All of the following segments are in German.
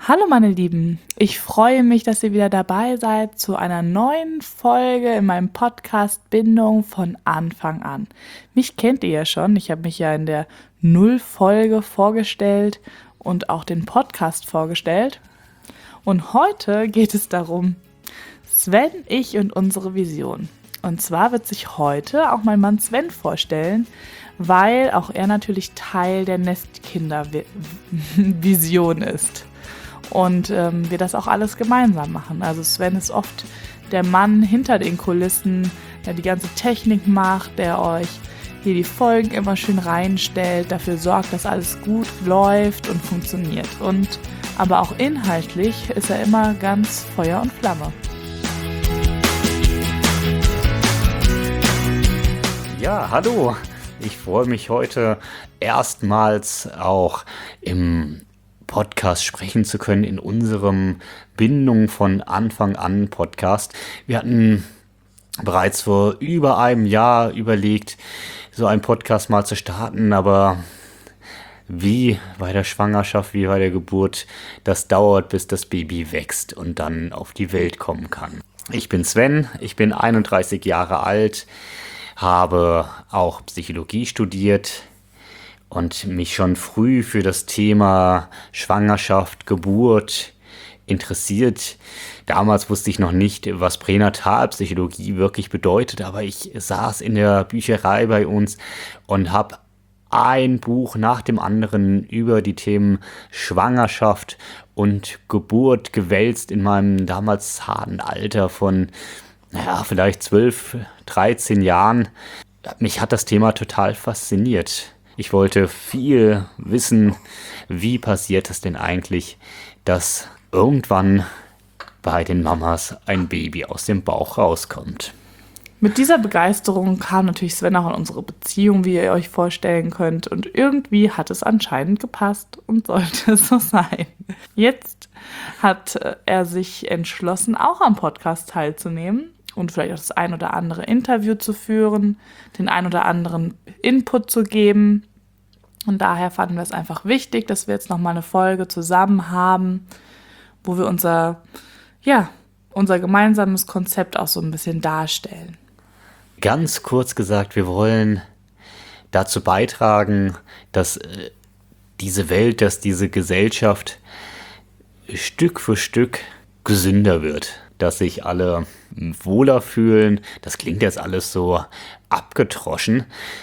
Hallo meine Lieben, ich freue mich, dass ihr wieder dabei seid zu einer neuen Folge in meinem Podcast Bindung von Anfang an. Mich kennt ihr ja schon, ich habe mich ja in der Null-Folge vorgestellt und auch den Podcast vorgestellt. Und heute geht es darum, Sven, ich und unsere Vision. Und zwar wird sich heute auch mein Mann Sven vorstellen, weil auch er natürlich Teil der Nestkinder-Vision ist. Und wir das auch alles gemeinsam machen. Also Sven ist oft der Mann hinter den Kulissen, der die ganze Technik macht, der euch hier die Folgen immer schön reinstellt, dafür sorgt, dass alles gut läuft und funktioniert. Und aber auch inhaltlich ist er immer ganz Feuer und Flamme. Ja, hallo. Ich freue mich heute erstmals auch im Podcast sprechen zu können, in unserem Bindung von Anfang an Podcast. Wir hatten bereits vor über einem Jahr überlegt, so einen Podcast mal zu starten, aber wie bei der Schwangerschaft, wie bei der Geburt, das dauert, bis das Baby wächst und dann auf die Welt kommen kann. Ich bin Sven, ich bin 31 Jahre alt, habe auch Psychologie studiert und mich schon früh für das Thema Schwangerschaft, Geburt interessiert. Damals wusste ich noch nicht, was Pränatalpsychologie wirklich bedeutet, aber ich saß in der Bücherei bei uns und habe ein Buch nach dem anderen über die Themen Schwangerschaft und Geburt gewälzt in meinem damals zarten Alter von vielleicht 12, 13 Jahren. Mich hat das Thema total fasziniert. Ich wollte viel wissen, wie passiert es denn eigentlich, dass irgendwann bei den Mamas ein Baby aus dem Bauch rauskommt. Mit dieser Begeisterung kam natürlich Sven auch in unsere Beziehung, wie ihr euch vorstellen könnt. Und irgendwie hat es anscheinend gepasst und sollte es so sein. Jetzt hat er sich entschlossen, auch am Podcast teilzunehmen und vielleicht auch das ein oder andere Interview zu führen, den ein oder anderen Input zu geben. Und daher fanden wir es einfach wichtig, dass wir jetzt nochmal eine Folge zusammen haben, wo wir unser gemeinsames Konzept auch so ein bisschen darstellen. Ganz kurz gesagt, wir wollen dazu beitragen, dass diese Welt, dass diese Gesellschaft Stück für Stück gesünder wird, dass sich alle wohler fühlen. Das klingt jetzt alles so abgetroschen,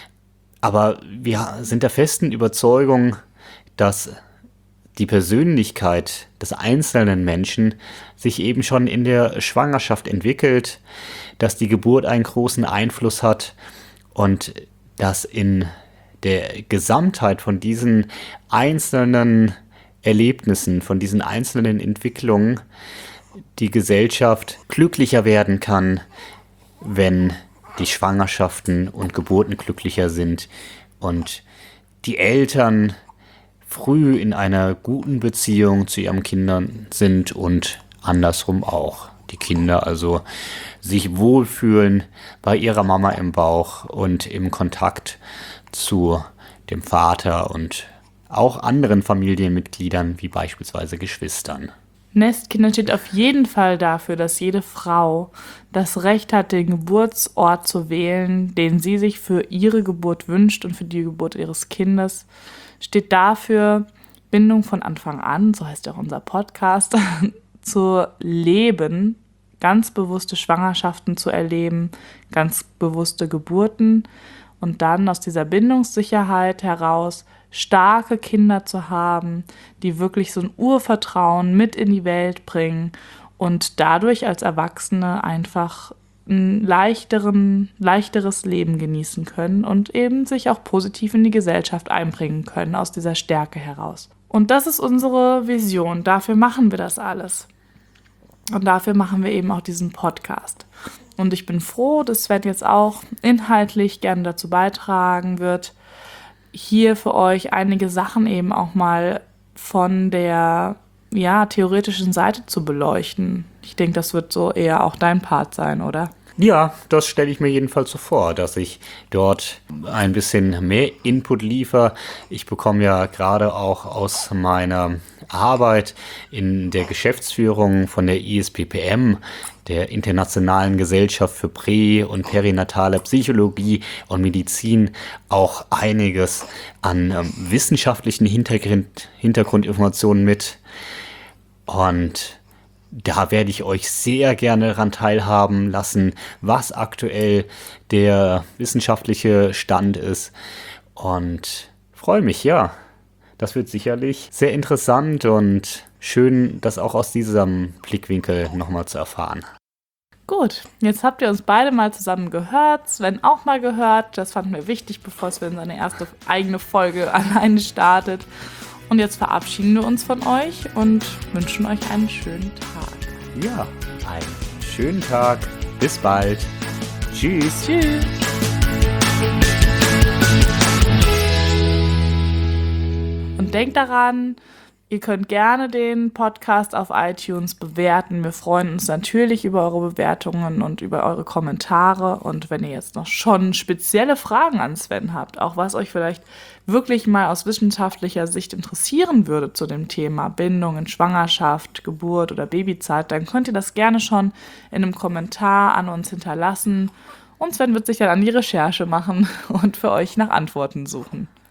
aber wir sind der festen Überzeugung, dass die Persönlichkeit des einzelnen Menschen sich eben schon in der Schwangerschaft entwickelt, dass die Geburt einen großen Einfluss hat und dass in der Gesamtheit von diesen einzelnen Erlebnissen, von diesen einzelnen Entwicklungen die Gesellschaft glücklicher werden kann, wenn die Schwangerschaften und Geburten glücklicher sind und die Eltern früh in einer guten Beziehung zu ihren Kindern sind und andersrum auch. Die Kinder also sich wohlfühlen bei ihrer Mama im Bauch und im Kontakt zu dem Vater und auch anderen Familienmitgliedern, wie beispielsweise Geschwistern. Nestkinder steht auf jeden Fall dafür, dass jede Frau das Recht hat, den Geburtsort zu wählen, den sie sich für ihre Geburt wünscht und für die Geburt ihres Kindes. Steht dafür, Bindung von Anfang an, so heißt ja auch unser Podcast, zu leben, ganz bewusste Schwangerschaften zu erleben, ganz bewusste Geburten und dann aus dieser Bindungssicherheit heraus starke Kinder zu haben, die wirklich so ein Urvertrauen mit in die Welt bringen und dadurch als Erwachsene einfach ein leichteres Leben genießen können und eben sich auch positiv in die Gesellschaft einbringen können aus dieser Stärke heraus. Und das ist unsere Vision, dafür machen wir das alles. Und dafür machen wir eben auch diesen Podcast. Und ich bin froh, dass Sven jetzt auch inhaltlich gerne dazu beitragen wird, hier für euch einige Sachen eben auch mal von der theoretischen Seite zu beleuchten. Ich denke, das wird so eher auch dein Part sein, oder? Ja, das stelle ich mir jedenfalls so vor, dass ich dort ein bisschen mehr Input liefere. Ich bekomme ja gerade auch aus meiner Arbeit in der Geschäftsführung von der ISPPM, der Internationalen Gesellschaft für Prä- und Perinatale Psychologie und Medizin, auch einiges an wissenschaftlichen Hintergrundinformationen mit. Und da werde ich euch sehr gerne daran teilhaben lassen, was aktuell der wissenschaftliche Stand ist. Und freue mich, ja. Das wird sicherlich sehr interessant und schön, das auch aus diesem Blickwinkel nochmal zu erfahren. Gut, jetzt habt ihr uns beide mal zusammen gehört, Sven auch mal gehört. Das fanden wir wichtig, bevor Sven seine erste eigene Folge alleine startet. Und jetzt verabschieden wir uns von euch und wünschen euch einen schönen Tag. Ja, einen schönen Tag. Bis bald. Tschüss. Tschüss. Und denkt daran, ihr könnt gerne den Podcast auf iTunes bewerten. Wir freuen uns natürlich über eure Bewertungen und über eure Kommentare. Und wenn ihr jetzt noch schon spezielle Fragen an Sven habt, auch was euch vielleicht wirklich mal aus wissenschaftlicher Sicht interessieren würde zu dem Thema Bindung in Schwangerschaft, Geburt oder Babyzeit, dann könnt ihr das gerne schon in einem Kommentar an uns hinterlassen. Und Sven wird sich dann an die Recherche machen und für euch nach Antworten suchen.